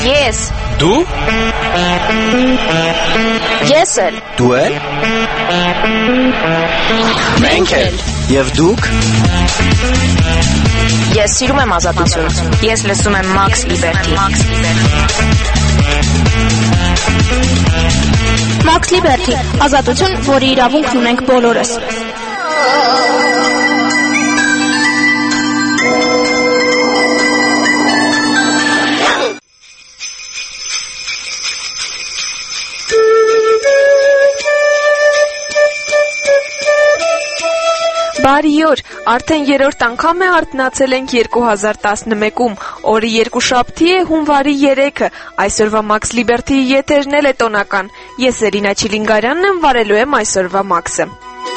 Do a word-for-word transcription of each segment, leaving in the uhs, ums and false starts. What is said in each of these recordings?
Ես։ Դու։ Ես էլ։ Դու էլ։ Մենք էլ։ Եվ դուք։ Ես սիրում եմ ազատություն։ Ես լսում եմ Max Liberty։ Max Liberty, ազատություն, որի իրավունքն ունենք բոլորս։ Բարի օր, արդեն երրորդ անգամ է արթնացել ենք երկու հազար տասնմեկում, օրը երկուշաբթի է, հունվարի երեքը, այսօրվա Max Liberty-ի եթերն էլ է տոնական, ես Էրինա Չիլինգարյանն եմ, վարելու եմ այսօրվա Max-ը։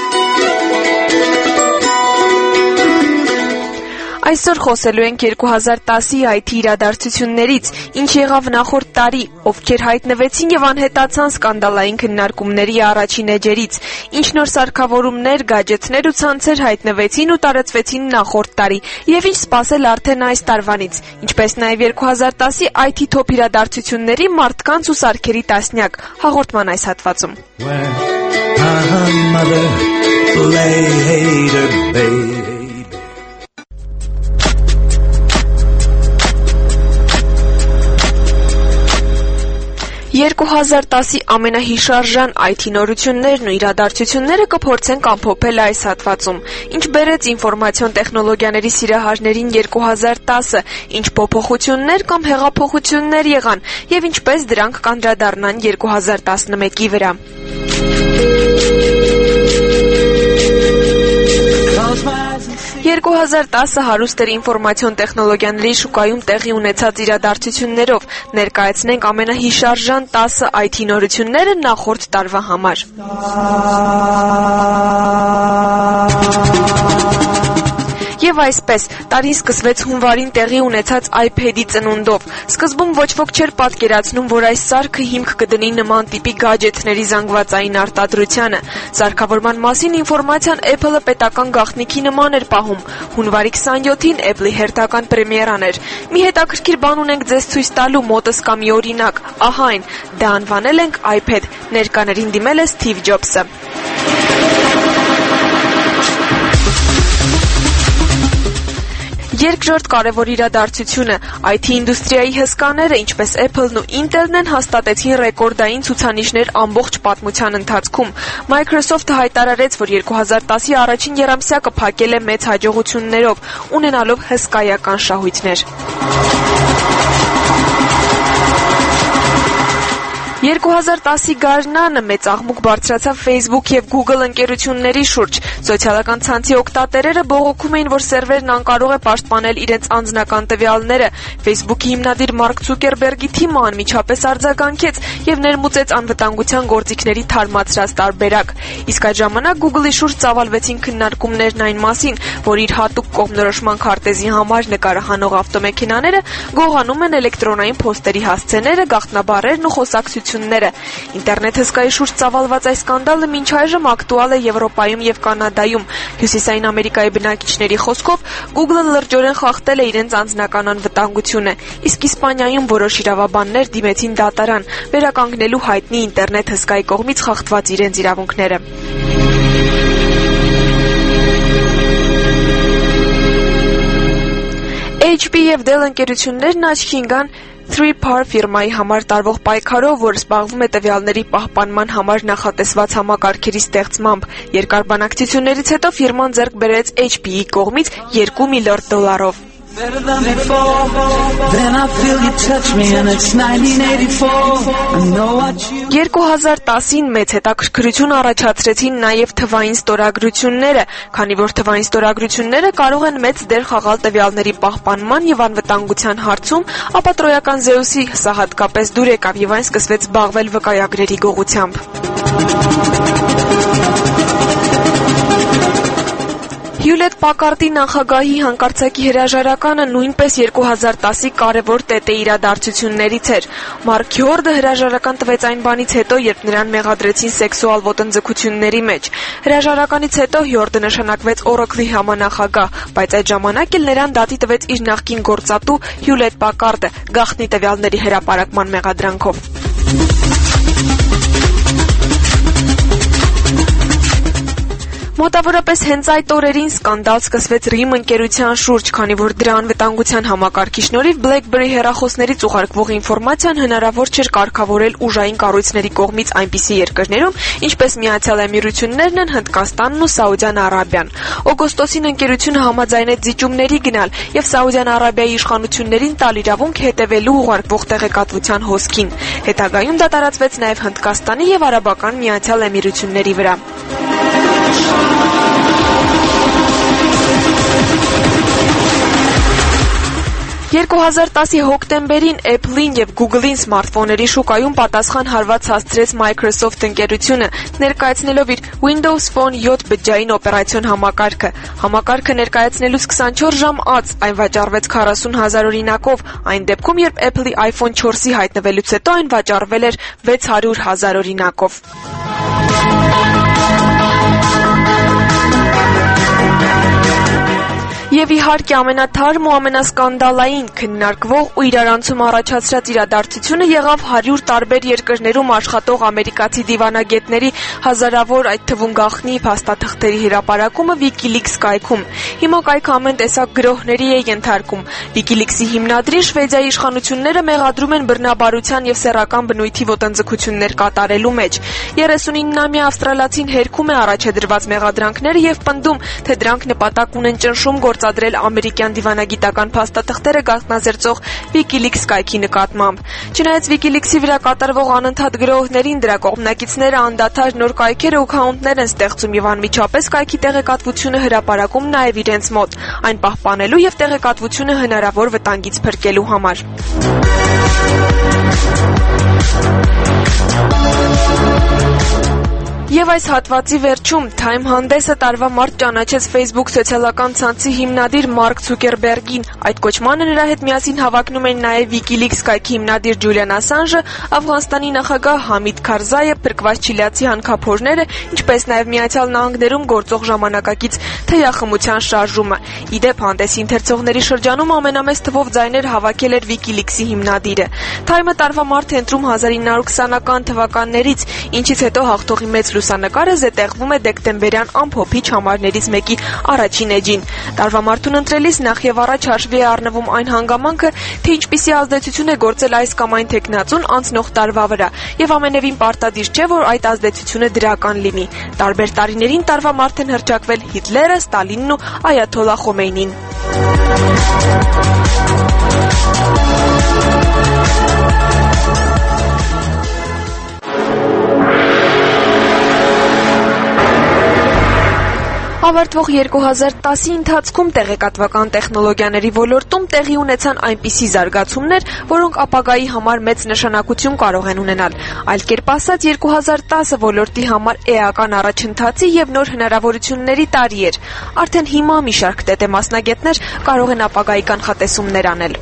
Այսօր խոսելու ենք երկու հազար տասի այ թի իրադարձություններից, ինչ եղավ նախորդ տարի, ովքեր հայտնվեցին եւ անհետացան սկանդալային քննարկումների առաջին էջերից, ինչ նոր սարքավորումներ, գադջեթներ ու ցանցեր հայտնվեցին ու տարածվեցին նախորդ տարի, եւ ինչ սպասել արդեն այս տարվանից, ինչպես նաեւ երկու հազար տասի այ թի թոփ իրադարձությունների, մարդկանց ու սարքերի տասնյակ, հաղորդման այս հատվածում։ երկու հազար տասի ամենահիշարժան այ թի նորություններն ու իրադարձությունները կփորձենք ամփոփել այս հատվածում։ Ինչ բերեց ինֆորմացիոն տեխնոլոգիաների սիրահարներին երկու հազար տասը, ինչ փոփոխություններ կամ հեղափոխություններ եղան եւ ինչպես դրանք կանդրադառնան երկու հազար տասնմեկի վրա։ երկու հազար տասը հարուստ էր ինֆորմացիոն տեխնոլոգիաների շուկայում տեղի ունեցած իրադարձություններով, ներկայացնենք ամենահիշարժան տասը այ թի նորությունները նախորդ տարվա համար։ Եվ այսպես, տարին սկսվեց հունվարին տեղի ունեցած iPad-ի ծնունդով։ Սկզբում ոչ ոք չէր պատկերացնում, որ այս սարքը հիմք կդնի նման տիպի գադջեթների զանգվածային արտադրությանը։ Սարքավորման մասին ինֆորմացիան Apple-ը պետական գաղտնիքի նման էր պահում։ Հունվարի քսանյոթին Apple-ի հերթական պրեմիերան էր։ Մի հետաքրքիր բան ունենք ձեզ ցույց տալու, մոտս կա մի օրինակ։ Ահա այն, դա անվանել ենք iPad։ Ներկաներին դիմել է Steve Jobs-ը։ Երկրորդ կարևոր իրադարձությունը այ թի ինդուստրիայի հսկաները, ինչպես Apple-ն ու Intel-ն են հաստատեցին ռեկորդային ցուցանիշներ ամբողջ պատմության ընթացքում։ Microsoft-ը հայտարարեց, որ երկու հազար տասի առաջին եռամսյակը փակել է մեծ հաջողություններով, ունենալով հսկայական շահույթներ։ երկու հազար տասի գարնանը մեծ աղմուկ բարձրացավ Facebook եւ Google ընկերությունների շուրջ։ Սոցիալական ցանցի օգտատերերը բողոքում էին, որ սերվերն անկարող է պաշտպանել իրենց անձնական տվյալները։ Facebook-ի հիմնադիր Մարկ Ցուկերբերգի թիմը անմիջապես արձագանքեց եւ ներմուծեց անվտանգության գործիքների թարմացրած տարբերակ։ Իսկ այդ ժամանակ Google-ի շուրջ ծավալվեցին քննարկումներն այն մասին, որ իր հատուկ կողմնորոշման քարտեզի համար նկարահանող ավտոմեքենաները գողանում են էլեկտրոնային փոստերի հասցեները, գաղտնաբառերն ու խոսակցությունները։ Ինտերնետ հսկայի շուրջ ծավալված այս սկանդալը մինչ այժմ ակտուալ է Եվրոպայում եւ Կանադայում։ Հյուսիսային Ամերիկայի բնակիչների խոսքով Google-ը լրջորեն խախտել է իրենց անձնական անվտանգությունը, իսկ Իսպանիայում որոշ իրավաբաններ դիմեցին դատարան, վերականգնելու հայտնի ինտերնետ հսկայի կողմից խախտված իրենց իրավունքները։ Էյչ պի եւ Dell ընկերություններն աչքի ընկան Three Par ֆիրմայի համար տարվող պայքարով, որ զբաղվում է տվյալների պահպանման համար նախատեսված համակարգերի ստեղծմամբ։ Երկար բանակցություններից հետո ֆիրման ձեռք բերեց Էյչ պի-ի կողմից երկու միլիարդ դոլարով։ երկու հազար տասին մեծ հետաքրքրություն առաջացրեցին նաև թվային ստորագրությունները, քանի որ թվային ստորագրությունները կարող են մեծ դեր խաղալ տվյալների պահպանման եւ անվտանգության հարցում, ապա տրոյական Զեուսի սա հատկապես դուր եկավ եւ այն սկսվեց զբաղվել վկայագրերի գողությամբ։ Հյուլեթ Պակարդի նախագահի հանկարծակի հրաժարականը նույնպես երկու հազար տասի կարևոր ՏՏ իրադարձություններից էր։ Մարկ Հյորդը հրաժարական տվեց այն բանից հետո, երբ նրան մեղադրեցին սեքսուալ ոտնձգությունների մեջ։ Հրաժարականից հետո Հյորդը նշանակվեց Օրակլի համանախագահ, բայց այդ ժամանակ էլ նրան դատի տվեց իր նախկին գործատու Հյուլեթ Պակարդը գաղտնի տվյալների հրապարակման մեղադրանքով։ Մոտավորապես հենց այդ օրերին սկանդալ սկսվեց ռիմ ընկերության շուրջ, քանի որ դրա անվտանգության համակարգի շնորհիվ BlackBerry հեռախոսներից ուղարկվող ինֆորմացիան հնարավոր չէր կարգավորել ուժային կառույցների կողմից այնպիսի երկրներում, ինչպես Միացյալ Էմիրություններն են, Հնդկաստանն ու Սաուդյան Արաբիան։ Օգոստոսին ընկերությունը համաձայնեց զիջումների գնալ եւ Սաուդյան Արաբիայի իշխանություններին տալ իրավունք հետևելու ուղարկվող տեղեկատվության հոսքին։ Հետագայում դա տարածվեց նաեւ Հնդկաստանի եւ Արաբական Միացյալ Էմիրությունների վրա։ երկու հազար տասի հոկտեմբերին Apple-ին եւ Google-ին սմարթֆոնների շուկայում պատասխան հարված հասցրեց Microsoft ընկերությունը, ներկայացնելով իր Windows Phone seven բջջային օպերացիոն համակարգը։ Համակարգը ներկայացնելուց քսանչորս ժամ անց այն վաճառվեց քառասուն հազար օրինակով, այն դեպքում, երբ Apple-ի iPhone four-ի հայտնվելուց հետո այն վաճառվել էր վեց հարյուր հազար օրինակով։ Եվ իհարկե ամենաթարմ ու ամենասկանդալային քննարկվող ու իրարանցում առաջացրած իրադարձությունը եղավ հարյուր տարբեր երկրներում աշխատող ամերիկացի դիվանագետների հազարավոր, այդ թվում գաղտնի փաստաթղթերի հրապարակումը WikiLeaks կայքում։ Հիմա կայքը ամեն տեսակ գրոհների է ենթարկում։ WikiLeaks-ի հիմնադրի Շվեդիայի իշխանությունները մեղադրում են բռնաբարության եւ սեռական բնույթի ոտնձգություններ կատարելու մեջ։ երեսունինամյա ավստրալացին հերքում է առաջադրված մեղադրանքները եւ պնդում, թե դրանք նպատակ ունեն ճնշում գործադրել ամերիկյան դիվանագիտական փաստաթղթերը գաղտնազերծող WikiLeaks կայքի նկատմամբ։ Չնայած WikiLeaks-ի վրա կատարվող անընդհատ գրոհներին, դրա կողմնակիցները անդադար նոր կայքեր ու account-ներ են ստեղծում եւ անմիջապես կայքի տեղեկատվությունը հրապարակում նաեւ իրենց մոտ, այն պահպանելու եւ տեղեկատվությունը հնարավոր վտանգից փրկելու համար։ Եվ այս հատվածի վերջում Time հանդեսը տարվա մարտ ճանաչեց Facebook սոցիալական ցանցի հիմնադիր Մարկ Ցուկերբերգին։ Այդ կոչմանը նրա հետ միասին հավակնում են նաև WikiLeaks կայքի հիմնադիր Ջուլիան Ասանժը, Աֆղանստանի նախագահ Համիդ Քարզայը, փրկված չիլիացի հանքափորները, ինչպես նաև Միացյալ Նահանգներում գործող ժամանակակից թեյախմության շարժումը։ Իդեպ հանդեսի ընթերցողների շրջանում ամենամեծ թվով ձայներ հավաքել էր WikiLeaks-ի հիմնադիրը։ Time-ը տարվա մարտ է ընտրում հազար ինը հարյուր քսանական թվականներից, ինչից հետո հաղթողի մեծ լուսանկարը զետեղվում է դեկտեմբերյան ամփոփիչ համարներից մեկի առաջին էջին։ Տարվա մարդուն ընտրելիս նախ եւ առաջ հաշվի է առնվում այն հանգամանքը, թե ինչպիսի ազդեցություն է գործել այս կամ այն տեխնացուն անցնող տարվա վրա, եւ ամենևին պարտադիր չէ, որ այդ ազդեցությունը դրական լինի։ Տարբեր տարիներին տարվա մարդ են հռչակվել Հիտլերը, Ստալինն ու Այաթոլլա Խոմեյնին։ Ավարտվող երկու հազար տասի ընթացքում տեղեկատվական տեխնոլոգիաների ոլորտում տեղի ունեցան այնպիսի զարգացումներ, որոնք ապագայի համար մեծ նշանակություն կարող են ունենալ։ Այլ կերպ ասած, երկու հազար տասը ոլորտի համար էական առաջընթացի եւ նոր հնարավորությունների տարի էր։ Արդեն հիմա մի շարք ՏՏ մասնագետներ կարող են ապագայի կանխատեսումներ անել։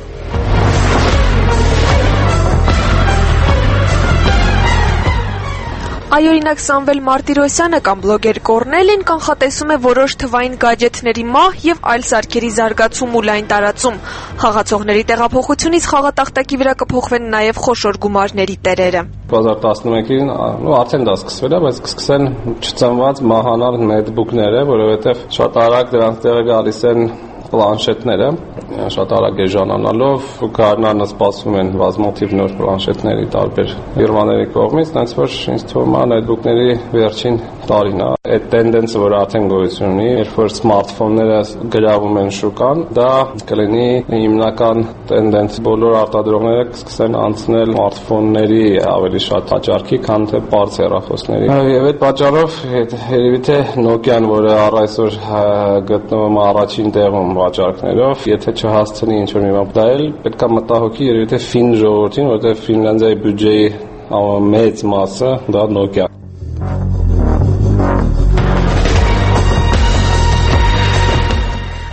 Այ օրինակ Սամվել Մարտիրոսյանը կամ բլոգեր Կորնելին կանխատեսում է որոշ թվային գաջեթների մահ եւ այլ սարքերի զարգացում ու լայն տարածում։ Խաղացողների տեղափոխությունից խաղատախտակի վրա կփոխվեն նաեւ խոշոր գումարների տերերը։ երկու հազար տասնմեկին ու արդեն դա սկսվել է, բայց կսկսեն չծնված մահանալ նեթբուքները, որովհետեւ շատ արագ դրանց տեղը գալիս են պլանշետները, շատ արագ էժանանալով գարնանը սպասում են բազմաթիվ նոր պլանշետների տարբեր ֆիրմաների կողմից, այնց որ ինձ թվում է նեթբուքների վերջին տարին է։ Այդ տենդենսը, որ արդեն գոյություն ունի, երբ որ սմարթֆոնները գրավում են շուկան, դա կլինի հիմնական տենդենս։ Բոլոր արտադրողները կսկսեն անցնել սմարթֆոնների ավելի շատ հաճարկի, քան թե բարձ հեռախոսների։ Եվ այդ պատճառով երևի թե Nokia-ն, որը առ այսօր գտնվում է առաջին տեղում վաճառքներով, եթե չհասցնի ինչ-որ մի բան, դա էլ պետք է մտահոգի երևի թե ֆին ժողովրդին, որտեղ Ֆինլանդիայի բյուջեի ամենամեծ մասը դա Nokia։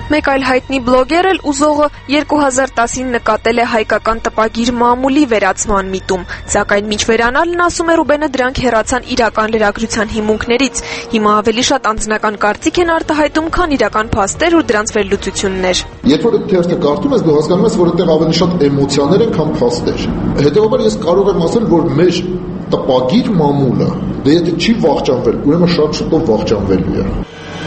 Մեկ այլ հայտնի բլոգեր էլ ուզողը երկու հազար տասին նկատել է հայկական տպագիր մամուլի վերացման միտում, սակայն մինչ վերանալն, ասում է Ռուբենը, դրանք հեռացան իրական լրագրության հիմունքներից։ Հիմա ավելի շատ անձնական կարծիք են արտահայտում, քան իրական փաստեր ու դրանց վերլուծություններ։ Երբ որ թերթը կարդում ես, դու հասկանում ես, որ այդտեղ ավելի շատ էմոցիաներ են, քան փաստեր։ Հետևաբար ես կարող եմ ասել, որ մեր տպագիր մամուլը, դե եթե չի վախճանվել, ուրեմն շատ շուտով վախճանվելու է։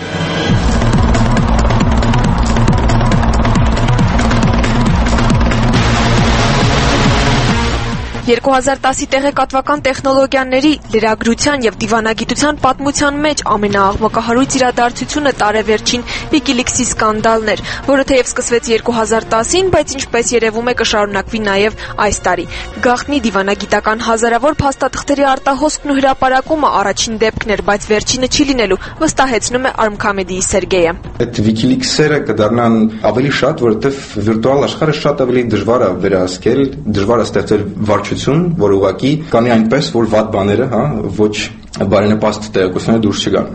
երկու հազար տասի տեղեկատվական տեխնոլոգիաների, լրագրության եւ դիվանագիտության պատմության մեջ ամենաաղմկահարույց իրադարձությունը տարեվերջին WikiLeaks-ի սկանդալն էր, որը թեև սկսվեց երկու հազար տասին, բայց ինչպես երևում է կշարունակվի նաեւ այս տարի։ Գաղտնի դիվանագիտական հազարավոր փաստաթղթերի արտահոսքն ու հրապարակումը առաջին դեպքն էր, բայց վերջինը չի լինելու, վստահեցնում է Armkhomedy-ի Սերգեյը։ Այդ WikiLeaks-երը կդառնան ավելի շատ, որովհետեւ վիրտուալ աշխարհը շատ ավելի դժվար է վերահսկել, դժվար է ստեղծել վարչություն, որ ուղղակի կանի այնպես, որ վատ բաները, հա, ոչ բարենպաստ տեղեկությունները դուրս չգան։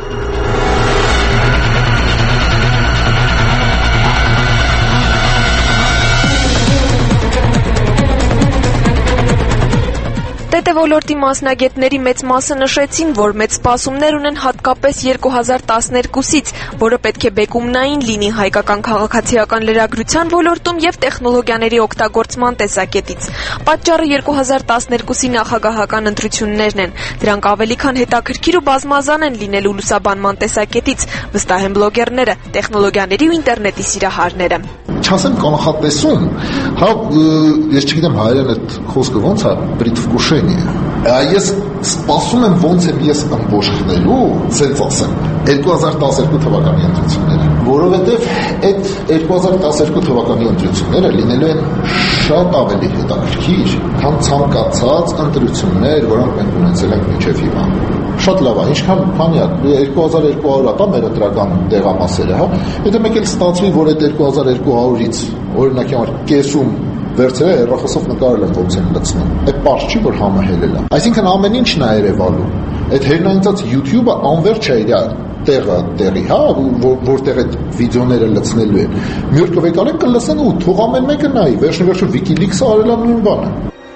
ՏՏ ոլորտի մասնագետների մեծ մասը նշեցին, որ մեծ սպասումներ ունեն հատկապես երկու հազար տասներկուսից, որը պետք է բեկումնային լինի հայկական քաղաքացիական լրագրության ոլորտում եւ տեխնոլոգիաների օգտագործման տեսակետից։ Պատճառը երկու հազար տասներկուսի նախագահական ընտրություններն են։ Դրանք ավելի քան հետաքրքիր ու բազմազան են լինելու լուսաբանման տեսակետից, վստահ են բլոգերները, տեխնոլոգիաների ու ինտերնետի սիրահարները։ Չասեմ կանխատեսում, հա, ես չգիտեմ հայերեն այդ խոսքը ոնց է, предвкушение։ Ես սպասում եմ ոնց եմ ես ըմբոշխնելու, ցենց ասեմ, երկու հազար տասներկու թվականի ընտրությունները, որովհետև այդ երկու հազար տասներկու թվականի ընտրությունները լինելու են շատ ավելի հետաքրքիր, քան ցանկացած ընտրություններ, որոնք մենք ունեցել ենք մինչև հիմա։ Շատ լավ է, ինչքան քանի է, երկու հազար երկու հարյուր է մեր ընտրական տեղամասերը, հա։ Եթե մեկ էլ ստացվի, որ այդ երկու հազար երկու հարյուրից օրինակ համար կեսում վերցրել է հեռախոսով նկարել են ոնց են լցնում։ Այդ պարզ չի, որ համահելել է։ Այսինքն ամեն ինչն է երևալու։ Այդ հերնայինցած YouTube-ը անվերջ է իր տեղը տեղի, հա, որտեղ այդ վիդեոները լցնելու են։ Մի օր կվեկանեն կլսեն ու թող ամեն մեկը նայի, վերջնի WikiLeaks-ը արել է նույն բանը։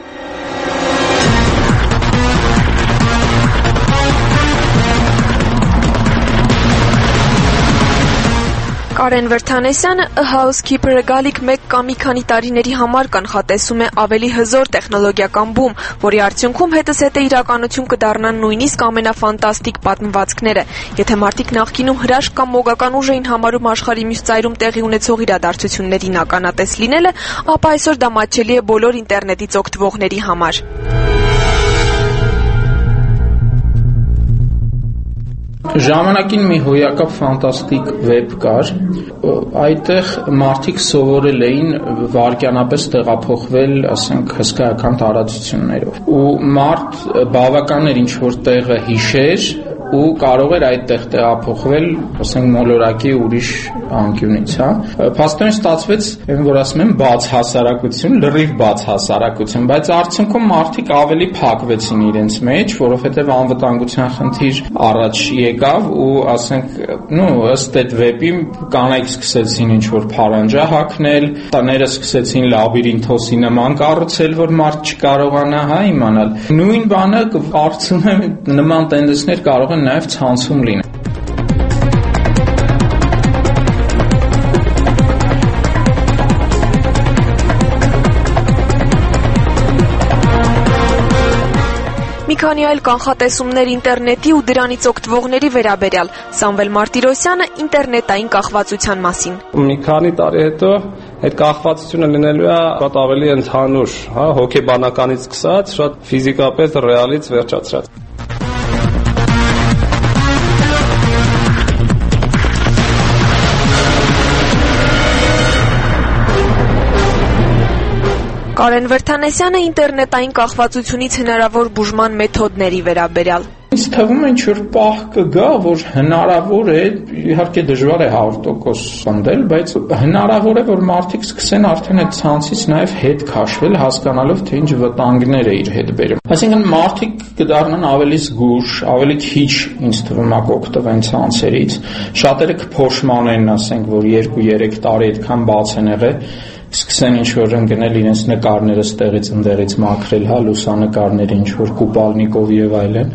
Կարեն Վրթանեսյանը A Housekeeper-ը գալիք մեկ կամ մի քանի տարիների համար կանխատեսում է ավելի հզոր տեխնոլոգիական բում, որի արդյունքում հետզհետե իրականություն կդառնան նույնիսկ ամենաֆանտաստիկ պատմվածքները։ Եթե մարդիկ նախկինում հրաշք կամ մոգական ուժ էին համարում աշխարհի մյուս ծայրում տեղի ունեցող իրադարձություններին ականատես լինելը, ապա այսօր դա մատչելի է բոլոր ինտերնետից օգտվողների համար։ Ժամանակին մի հոյակապ ֆանտաստիկ վեբ կար, այդտեղ մարդիկ սովորել էին վայրկյանապես տեղափոխվել, ասենք, հսկայական տարածություններով։ Ու մարդ բավական էր ինչ-որ տեղը հիշեր ու կարող էր այդտեղ տեղափոխվել, ասենք, մոլորակի ուրիշ անկյունից, հա։ Փաստորեն ստացվեց, որ ասում եմ, բաց հասարակություն, լրիվ բաց հասարակություն, բայց արդյունքում մարդիկ ավելի փակվեցին իրենց մեջ, որովհետև անվտանգության խնդիր առաջ եկավ ու, ասենք, նո, ըստ այդ վեպի կանայք սկսեցին ինչ-որ փարանջա հագնել, տները սկսեցին լաբիրինթոսի նման կառուցել, որ մարդ չկարողանա, հա, իմանալ։ Նույն բանը կարծում եմ նման տենդենսներ կարող են նաև ցանցում լինել։ Մի քանի այլ կանխատեսումներ ինտերնետի ու դրանից օգտվողների վերաբերյալ Սամվել Մարտիրոսյանը ինտերնետային կախվածության մասին։ Մի քանի տարի հետո այդ կախվածությունը լինելու է շատ ավելի ընդհանուր, հա, հոգեբանականից սկսած, շատ ֆիզիկապես ռեալից վերջացրած։ Կարեն Վրթանեսյանը ինտերնետային կախվածությունից հնարավոր բուժման մեթոդների վերաբերյալ։ Ինձ թվում է ինչ-որ պահ կգա, որ հնարավոր է, իհարկե դժվար է հարյուր տոկոս սնդել, բայց հնարավոր է, որ մարդիկ սկսեն արդեն այդ ցանցից նաև հետ քաշվել, հասկանալով, թե ինչ վտանգներ է իր հետ բերում։ Այսինքն մարդիկ կդառնան ավելի զգուշ, ավելի քիչ, ինձ թվում է, կօգտվեն ցանցերից, շատերը կփոշմանեն, ասենք, որ երկու-երեք տարի այդքան բաց են եղել, սկսեն ինչ-որ ընկնել իրենց նկարները ստեղից ընդեղից մաքրել, հա, լուսանկարները ինչ-որ կուպալնիկով եւ այլն։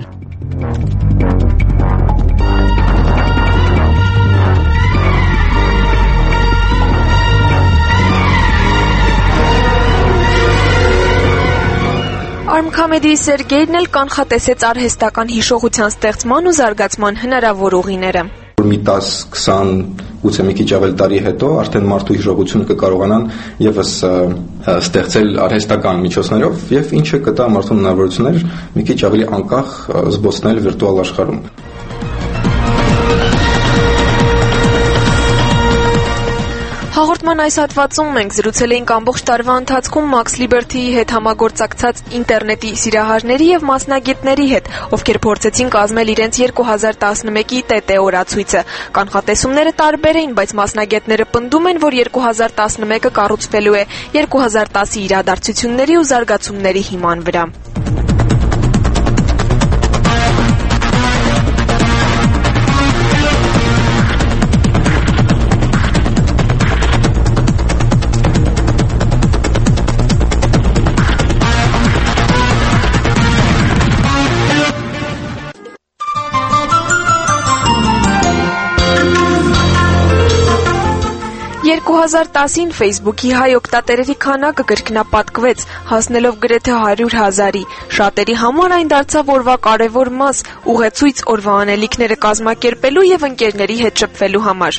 Արմքամեդիի Սերգեյն էլ կանխատեսեց արհեստական հիշողության ստեղծման ու զարգացման հնարավոր ուղիները։ Մի տասը քսան գուցե մի քիչ ավել տարի հետո արդեն մարդու հիշողությունը կկարողանան եւս ստեղծել արհեստական միջոցներով եւ ինչը կտա մարդուն հնարավորություններ մի քիչ ավելի անկախ զբոսնել վիրտուալ աշխարհում։ Հաղորդման այս հատվածում մենք զրուցել էինք ամբողջ տարվա ընթացքում Max Liberty-ի հետ համագործակցած ինտերնետի սիրահարների եւ մասնագետների հետ, ովքեր փորձեցին կազմել իրենց երկու հազար տասնմեկի ՏՏ օրացույցը։ Կանխատեսումները տարբեր էին, բայց մասնագետները պնդում են, որ երկու հազար տասնմեկը կառուցվելու է երկու հազար տասի իրադարձությունների ու զարգացումների հիման վրա։ երկու հազար տասին Facebook-ի հայ օգտատերերի քանակը կրկնապատկվեց, հասնելով գրեթե հարյուր հազարի։ Շատերի համար այն դարձավ օրվա կարևոր մաս, ուղեցույց օրվա անելիքները կազմակերպելու եւ ընկերների հետ շփվելու համար։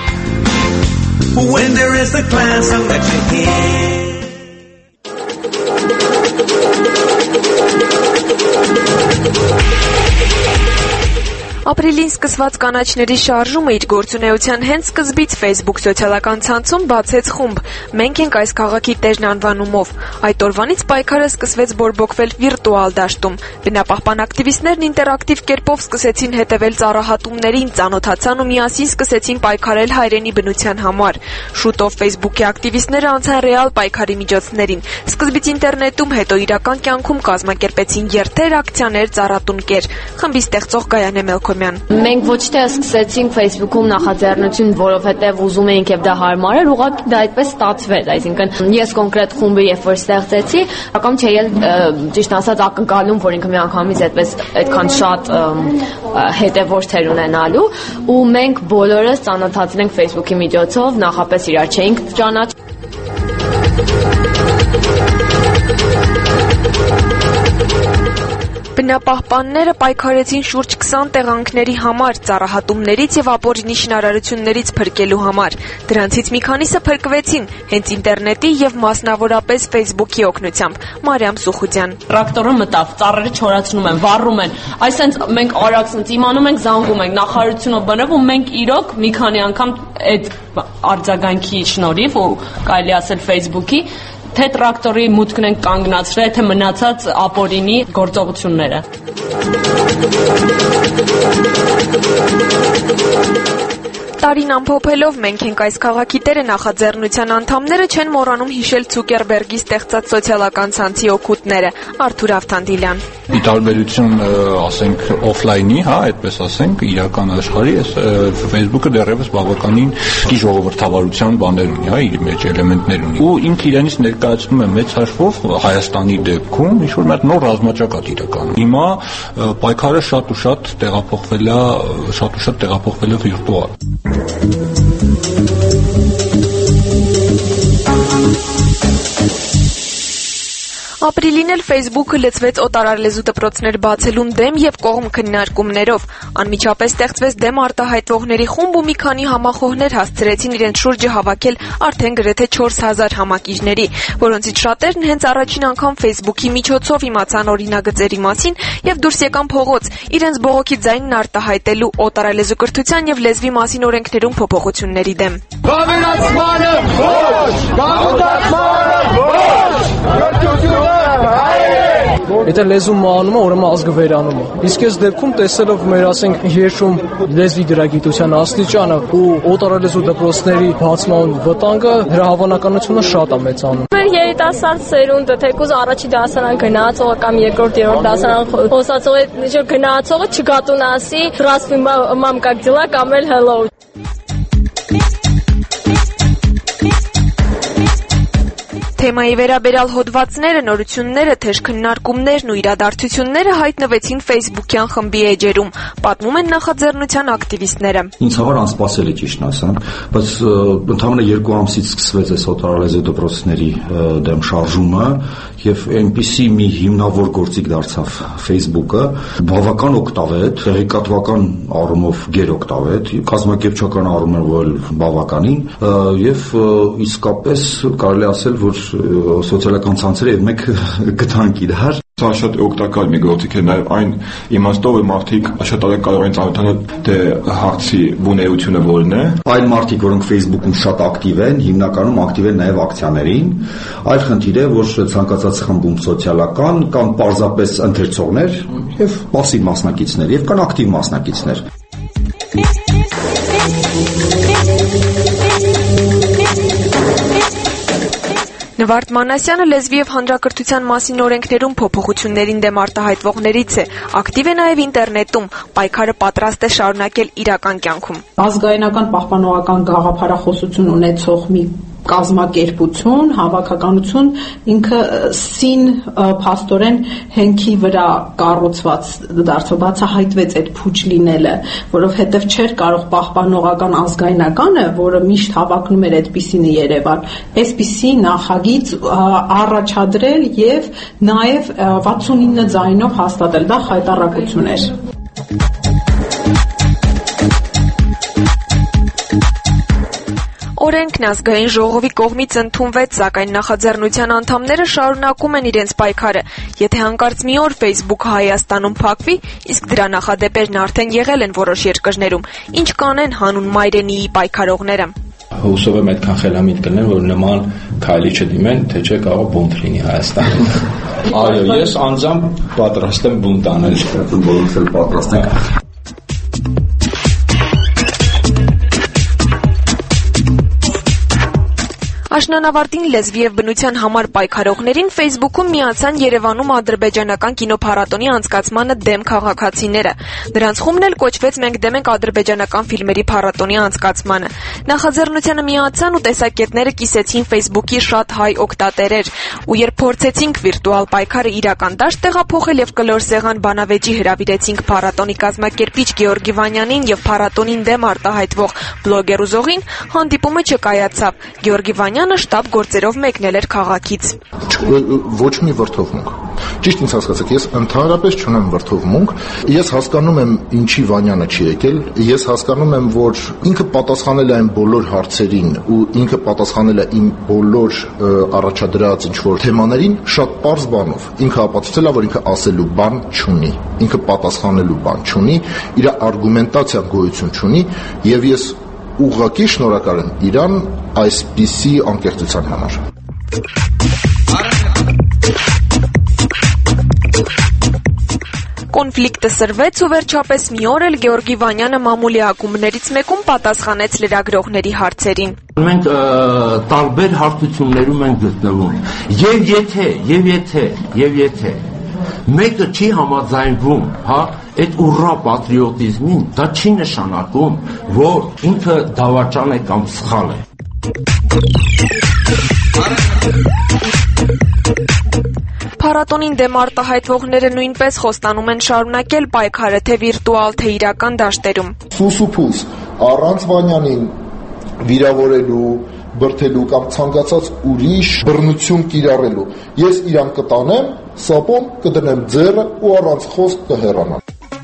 Ապրիլին սկսված կանաչների շարժումը իր գործունեության հենց սկզբից Facebook սոցիալական ցանցում բացեց խումբ «Մենք ենք այս քաղաքի տերն» անվանումով։ Այդ օրվանից պայքարը սկսվեց բորբոքվել վիրտուալ դաշտում։ Բնապահպան ակտիվիստներն ինտերակտիվ կերպով սկսեցին հետևել ծառահատումներին, ծանոթացան ու միասին սկսեցին պայքարել հայրենի բնության համար։ Շուտով Facebook-ի ակտիվիստները անցան ռեալ պայքարի միջոցներին։ Սկզբից ինտերնետում, հետո իրական կյանքում կազմակերպեցին երթեր, ակցիաներ, ծառատունկեր։ Խմբի ստեղծող Գայանե Մելքոմյան: Մենք ոչ թե սկսեցինք Facebook-ում նախաձեռնություն, որովհետև ուզում էինք եւ դա հարմար էր, ուղղակի դա այդպես ստացվեց, այսինքն ես կոնկրետ խումբը երբ որ ստեղծեցի, ակամ չէի ճիշտ ասած ակնկալում, որ ինքը միանգամից այդպես այդքան շատ հետևորդներ ունենալու, ու մենք բոլորս ծանոթացել ենք Facebook-ի միջոցով, նախապես իրար չէինք ճանաչում։ Բնապահպանները պայքարեցին շուրջ քսան տեղանքների համար, ծառահատումներից եւ ապօրինի շինարարություններից փրկելու համար։ Դրանցից մի քանիսը փրկվեցին հենց ինտերնետի եւ մասնավորապես Facebook-ի օգնությամբ։ Մարիամ Սուխուդյան: Տրակտորը մտավ, ծառերը չորացնում են, վառում են։ Այսինքն մենք արագ ցած իմանում ենք, զանգում ենք նախարարությունով բնավ ու մենք իրոք մի քանի անգամ այդ արձագանքի շնորհիվ ու կարելի ասել Facebook-ի թե տրակտորի մուտքն են կանգնացրել, թե մնացած ապօրինի գործողությունները։ Տարին ամփոփելով «Մենք ենք այս քաղաքի տերը» նախաձեռնության անդամները չեն մոռանում հիշել Ցուկերբերգի ստեղծած սոցիալական ցանցի օգուտները։ Արթուր Ավթանդիլյան: Ի տարբերություն, ասենք, օֆլայնի, հա, այդպես ասենք, իրական աշխարհի, Facebook-ը դեռևս բավականին ի ժողովրդավարության բաներ ունի, հա, իր մեջ էլեմենտներ ունի։ Ու ինքը իրենից ներկայացնում է մեծ հաշվով Հայաստանի դեպքում ինչ-որ մի հատ նոր ռազմաճակատ իրականում։ Հիմա պայքարը շատ ու շատ տեղափոխվել է, շատ ու շատ տեղափոխվել է վիրտուալ։ Ապրիլին էլ Facebook-ը լցվեց օտարալեզու դպրոցներ բացելուն դեմ եւ կողմ քննարկումներով։ Անմիջապես ստեղծվեց դեմ արտահայտվողների խումբ ու մի քանի համախոհներ հասցրեցին իրենց շուրջը հավաքել արդեն գրեթե չորս հազար համակիրների, որոնցից շատերն հենց առաջին անգամ Facebook-ի միջոցով իմացան օրինագծերի մասին եւ դուրս եկան փողոց, իրենց բողոքի ձայնն արտահայտելու օտարալեզու կրթության եւ լեզվի մասին օրենքներում փոփոխությունների դեմ։ Գավելացմանը ոչ! Գավելացմանը ոչ! Եթե լեզուն մահանում է, ուրեմն ազգը վերանում է։ Իսկ այս դեպքում տեսելով մեր, ասենք, երշում լեզվի դրագիտության աստիճանը ու օտարալեզու դպրոցների բացման վտանգը, դրա հավանականությունը շատ է մեծանում։ Մեր երիտասարդ սերունդը թեկուզ առաջի դասարան գնացողը կամ երկրորդ երրորդ դասարան խոսացողը գնացողը չգատուն ասի «Здравствуй, мам, как дела?» կամ էլ «Hello»։ Թեմայի վերաբերյալ հոդվածները, նորությունները, թեժ քննարկումներն ու իրադարձությունները հայտնվեցին Facebook-յան խմբի էջերում, պատմում են նախաձեռնության ակտիվիստները։ Ինձ համար անսպասելի ճիշտն ասեմ, բայց ընդամենը երկու ամսից սկսվեց այս օտարալեզու դպրոցների դեմ շարժումը եւ այնպիսի մի հիմնավոր գործիք դարձավ Facebook-ը, բավական օգտավետ, տեղեկատվական առումով գերօգտավետ, կազմակերպչական առումով էլ բավականին եւ իսկապես կարելի ասել, որ սոցիալական ցանցերը եւ մեկ գտանք իրար։ Սա շատ օգտակար մի գործիք է նաև այն իմաստով, որ մարդիկ շատ արագ կարող են ծանոթանալ դե հարցի բունեությունը որն է։ Այլ մարդիկ, որոնք Facebook-ում շատ ակտիվ են, հիմնականում ակտիվ են նաև ակցիաներին։ Այլ խնդիր է, որ ցանկացած խմբում սոցիալական կան պարզապես ընթերցողներ եւ пассив մասնակիցներ եւ կան ակտիվ մասնակիցներ։ Նվարդ Մանասյանը լեզվի եւ հանրակրթության մասին օրենքներում փոփոխություններին դեմ արտահայտվողներից է, ակտիվ է նաեւ ինտերնետում, պայքարը պատրաստ է շարունակել իրական կյանքում։ Ազգայնական պահպանողական գաղափարախոսություն ունեցող մի կազմակերպություն, հավաքականություն ինքը սին փաստորեն հենքի վրա կառուցված դարձավ, բացահայտվեց այդ փուչ լինելը, որովհետև չէր կարող պահպանողական ազգայնականը, որը միշտ հավակնում էր այդպիսին Երևան, այսպիսի նախագիծ առաջադրել եւ նաեւ վաթսունինը ձայնով հաստատել, դա խայտառակություն էր։ Օրենքն ազգային ժողովի կողմից ընդունվեց, սակայն նախաձեռնության անդամները շարունակում են իրենց պայքարը։ Եթե հանկարծ մի օր Facebook-ը Հայաստանում փակվի, իսկ դրա նախադեպերն արդեն եղել են որոշ երկրներում, ինչ կանեն հանուն մայրենիի պայքարողները։ Հուսով եմ այդքան խելամիտ կլինեն, որ նման քայլի չդիմեն, թե չէ կարող բունտ լինի Հայաստանում։ Այո, ես անձամբ պատրաստ եմ բունտ անել, բոլորս էլ պատրաստ ենք։ Աշնանավարտին լեզվի եւ բնության համար պայքարողներին Facebook-ում միացան Երևանում ադրբեջանական կինոփառատոնի անցկացմանը դեմ քաղաքացիները։ Դրանց խումբն էլ կոչվեց «Մենք դեմ ենք ադրբեջանական ֆիլմերի փառատոնի անցկացմանը»։ Նախաձեռնությանը միացան ու տեսակետները կիսեցին Facebook-ի շատ հայ օգտատերեր։ Ու երբ փորձեցինք վիրտուալ պայքարը իրական դաշտ տեղափոխել եւ կլոր սեղան բանավեճի հրավիրեցինք փառատոնի կազմակերպիչ Գեորգի Վանյանին եւ փառատոնին դեմ արտահայտվող բլոգեր Ուզողին, հանդիպումը չկայացավ։ Գեորգի Վանյանը շտաբ գործերով մեկնել էր քաղաքից։ Ոչ մի վրդովմունք։ Ճիշտ ինձ հասկացեք, ես ընդհանրապես չունեմ վրդովմունք։ Ես հասկանում եմ ինչի Վանյանը չի եկել։ Ես հասկանում եմ, որ ինքը պատասխանել է այն բոլոր հարցերին ու ինքը պատասխանել է իմ բոլոր առաջադրած ինչ-որ թեմաներին շատ պարզ բանով։ Ինքը ապացուցել է, որ ինքը ասելու բան չունի։ Ինքը պատասխանելու բան չունի, իր արգումենտացիա գոյություն չունի եւ ես ուղղակի շնորհակալ եմ իրան այսպիսի անկեղծության համար։ Կոնֆլիկտը սրվեց ու վերջապես մի օր էլ Գեորգի Վանյանը մամուլի ակումբներից մեկում պատասխանեց լրագրողների հարցերին։ Մենք տարբեր հարթություններում ենք գտնվում։ Եվ եթե, եւ եթե, եւ եթե մեկը չի համաձայնվում, հա, այդ ուռա պատրիոտիզմին, դա չի նշանակում, որ ինքը դավաճան է կամ սխալ է։ Փառատոնին դեմ արտահայտվողները նույնպես խոստանում են շարունակել պայքարը թե վիրտուալ, թե իրական դաշտերում։ Սուսուփուս առանց Վանյանին վիրավորելու, բրթելու կամ ցանկացած ուրիշ բռնություն կիրառելու։ Ես իրան կտանեմ, սապոն կդնեմ ձեռը ու առանց խոսք կհեռանամ։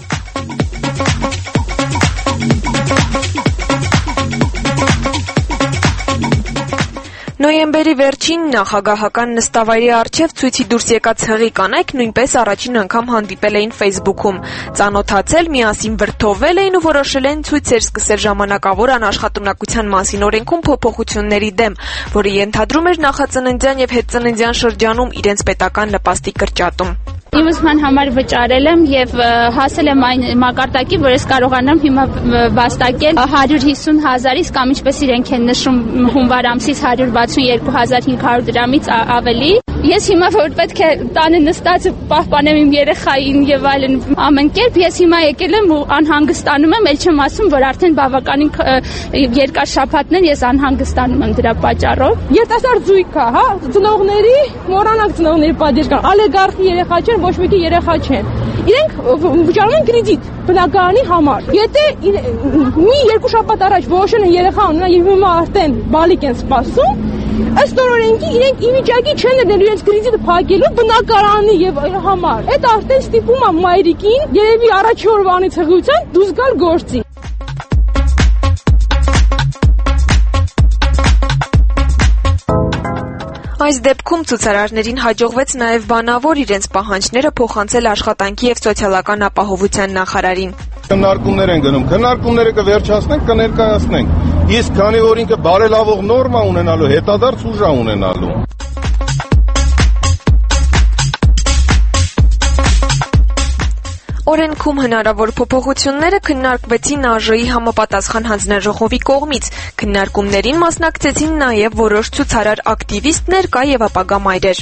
Նոյեմբերի վերջին նախագահական նստավայրի առջև ցույցի դուրս եկած հղի կանայք նույնպես առաջին անգամ հանդիպել էին Facebook-ում, ծանոթացել, միասին վրդովել էին ու որոշել են ցույցեր սկսել ժամանակավոր անաշխատունակության մասին օրենքում փոփոխությունների դեմ, որը ենթադրում էր նախածննդյան եւ հետծննդյան շրջանում իրենց պետական նպաստի կրճատում։ Իմ ուսման համար վճարել եմ եւ հասել եմ այն մակարդակի, որ ես կարողանամ հիմա վաստակել հարյուր հիսուն հազար, իսկ կամ ինչպես իրենք են նշում հունվար ամսից հարյուր վաթսուն երկու հազար հինգ հարյուր դրամից ավելի։ Ես հիմա որ պետք է տանը նստած պահպանեմ իմ երեխային եւ այլն ամեն կերպ, ես հիմա եկել եմ ու անհանգստանում եմ, ել չեմ ասում, որ արդեն բավականին երկար շաբաթներ ես անհանգստանում եմ դրա պատճառով։ Երիտասարդ զույգ է, հա, ծնողների, մոռանանք ծնողների պատիժ կան, ալեգարխի երեխա չեն, ոչ մեկի երեխա չեն։ Իրենք վճարում են կրեդիտ բնակարանի համար։ Եթե մի երկու շաբաթ առաջ որոշել են երեխա ունենալ եւ հիմա արդեն բալիկ են սպասում, ըստ օրենքի իրենք ի վիճակի չեն դնել իրենց կրեդիտը փակելու բնակարանի եւ համար։ Այդ արդեն ստիպում է մայրիկին երևի առաջի օրվանից հղիության դուրս գալ գործի։ Այս դեպքում ցուցարարներին հաջողվեց նաև բանավոր իրենց պահանջները փոխանցել աշխատանքի եւ սոցիալական ապահովության նախարարին։ Քննարկումներ են գնում, քննարկումները կվերջացնենք, կներկայացնենք։ Իսկ քանի որ ինքը բարելավող նորմա ունենալու, հետադարձ ուժ ունենալու։ Օրենքում հնարավոր փոփոխությունները քննարկվեցին ԱԺ-ի համապատասխան հանձնաժողովի կողմից։ Քննարկումներին մասնակցեցին նաև որոշ ցուցարար ակտիվիստներ, կա եւ ապագա մայրեր։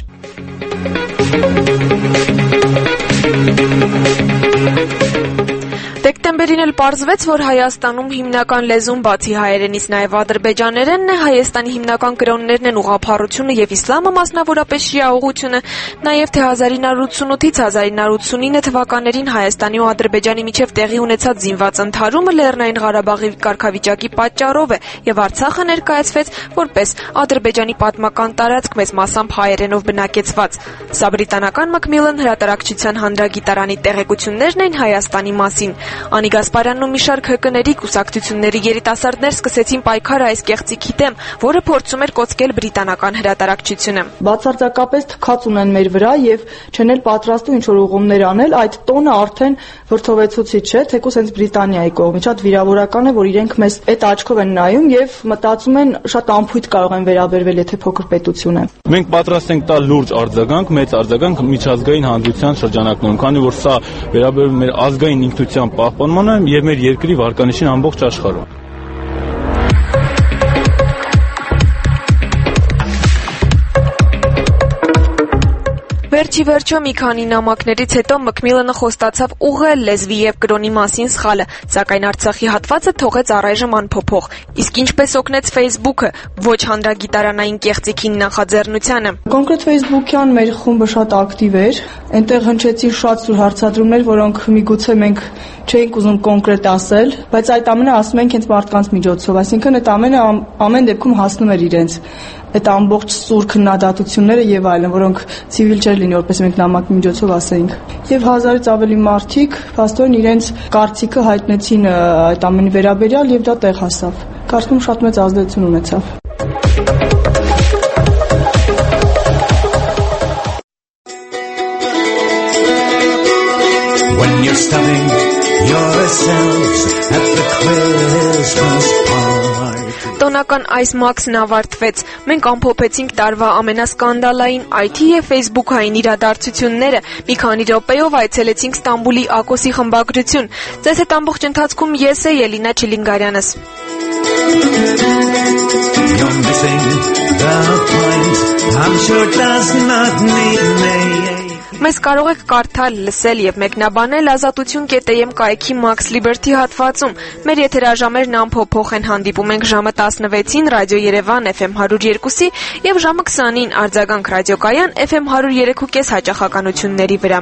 Դեկտեմբերին էլ պարզվեց, որ Հայաստանում հիմնական լեզուն բացի հայերենից նաև ադրբեջաներենն է, Հայաստանի հիմնական կրոններն են ուղղափառությունը եւ իսլամը, մասնավորապես շիաուղությունը, նաև թե հազար ինը հարյուր ութսունութից հազար ինը հարյուր ութսունինը թվականներին Հայաստանի ու Ադրբեջանի միջև տեղի ունեցած զինված ընդհարումը Լեռնային Ղարաբաղի կարգավիճակի պատճառով է եւ Արցախը ներկայացվեց որպես Ադրբեջանի պատմական տարածք, մեծ մասամբ հայերենով բնակեցված։ Սա բրիտանական Մակմիլլան հրատարակչության հանրագիտարանի տեղեկություններն են Հայաստանի մասին։ Անի Գասպարյանն ու մի շարք հկների կուսակցությունների երիտասարդներ սկսեցին պայքարը այս կեղծիքի դեմ, որը փորձում էր կոծկել բրիտանական հրատարակչությունը։ Բացարձակապես թքած ունեն մեր վրա եւ չեն էլ պատրաստում ինչ-որ ուղումներ անել, այդ տոնը արդեն վրթովեցուցիչ չէ, թեկուզ հենց Բրիտանիայի կողմից։ Շատ վիրավորական է, որ իրենք մեզ այդ աչքով են նայում եւ մտածում են շատ անփույթ կարող են վերաբերվել, եթե փոքր պետություն է։ Մենք պատրաստ ենք տալ լուրջ արձագանք, մեծ արձագանք միջազգային հանրության շրջանակներում, քանի որ սա վերաբերում մեր ազգային ինքնության պահպանմանը եւ մեր երկրի վարկանիշին ամբողջ աշխարհում։ Վերջի վերջո մի քանի նամակներից հետո Մակմիլլանը խոստացավ ուղղել լեզվի եւ կրոնի մասին սխալը, սակայն Արցախի հատվածը թողեց առայժմ անփոփոխ։ Իսկ ինչպես օգնեց Facebook-ը ոչ հանրագիտարանային կեղծիքին նախաձեռնությանը։ Կոնկրետ Facebook-յան մեր խումբը շատ ակտիվ էր, այնտեղ հնչեցին շատ սուր հարցադրումներ, որոնք միգուցե մենք չէինք ուզում կոնկրետ ասել, բայց այդ ամենը ասում ենք հենց մարդկանց միջոցով, այսինքն այդ ամենը ամեն դեպքում հասնում էր իրենց այդ ամբողջ սուր քննադատությունները եւ այլն, որոնք ցիվիլ չէր լինի, որպես մենք նամակի միջոցով ասեինք։ Եվ հազարից ավելի մարդիկ փաստորեն իրենց կարծիքը հայտնեցին այդ ամենի վերաբերյալ եւ դա տեղ հասավ։ Կարծում շատ մեծ ազդեցություն ունեցավ։ When you're stuffing yourselves at the Christmas party. Տոնական այս մաքսն ավարտվեց։ Մենք ամփոփեցինք տարվա ամենասկանդալային այ թի եւ Facebook-ային իրադարձությունները։ Մի քանի րոպեով այցելեցինք Ստամբուլի Ակոսի խմբագրություն։ Ձեզ հետ ամբողջ ընթացքում ես եմ Ելինա Չիլինգարյանս։ You're missing the point. I'm sure does not need me. Մեզ կարող եք կարդալ, լսել եւ մեկնաբանել ազատություն կետ էմ կայքի Max Liberty հատվածում։ Մեր եթերաժամերն անփոփոխ են, հանդիպում ենք ժամը տասնվեցին Ռադիո Երևան Էֆ Էմ հարյուր երկու-ի եւ ժամը քսանին Արձագանք ռադիոկայան Էֆ Էմ հարյուր երեք ու կես հաճախականությունների վրա։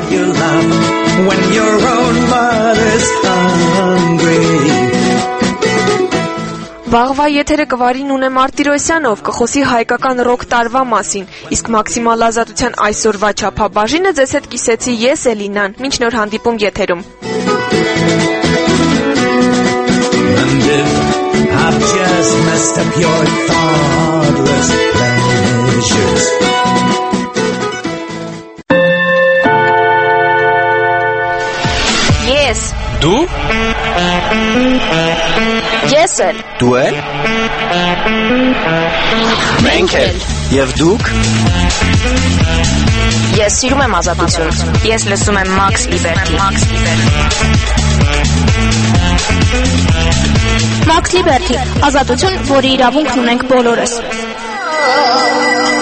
Վաղվա եթերը կվարի Նունե Մարտիրոսյանը, ով կխոսի հայկական ռոք տարվա մասին, իսկ մաքսիմալ ազատության այսօրվա չափաբաժինը ձեզ հետ կիսեցի ես Էլինան, մինչ նոր հանդիպում եթերում։ Ես Դու Ես էլ Դու էլ Մենք էլ Եվ դուք Ես սիրում եմ ազատություն։ Ես լսում եմ Max Liberty։ Max Liberty, ազատություն, որի իրավունքն ունենք բոլորս։